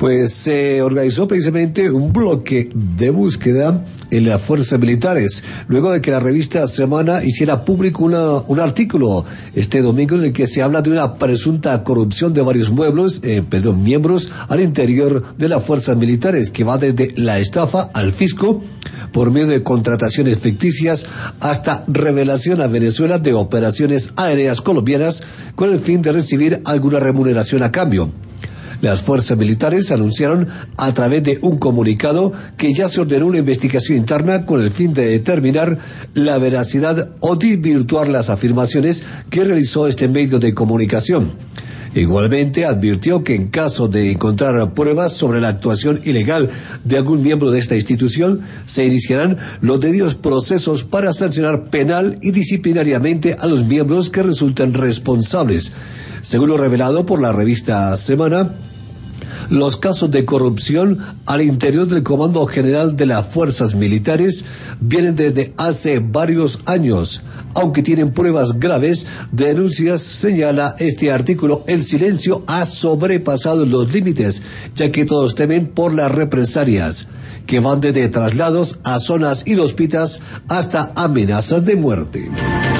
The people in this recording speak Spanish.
Pues se organizó precisamente un bloque de búsqueda en las fuerzas militares, luego de que la revista Semana hiciera público un artículo este domingo en el que se habla de una presunta corrupción de varios miembros al interior de las fuerzas militares, que va desde la estafa al fisco, por medio de contrataciones ficticias, hasta revelación a Venezuela de operaciones aéreas colombianas con el fin de recibir alguna remuneración a cambio. Las fuerzas militares anunciaron a través de un comunicado que ya se ordenó una investigación interna con el fin de determinar la veracidad o desvirtuar las afirmaciones que realizó este medio de comunicación. Igualmente advirtió que en caso de encontrar pruebas sobre la actuación ilegal de algún miembro de esta institución, se iniciarán los debidos procesos para sancionar penal y disciplinariamente a los miembros que resulten responsables. Según lo revelado por la revista Semana, los casos de corrupción al interior del Comando General de las Fuerzas Militares vienen desde hace varios años. Aunque tienen pruebas graves de denuncias, señala este artículo, el silencio ha sobrepasado los límites, ya que todos temen por las represalias, que van desde traslados a zonas inhóspitas hasta amenazas de muerte.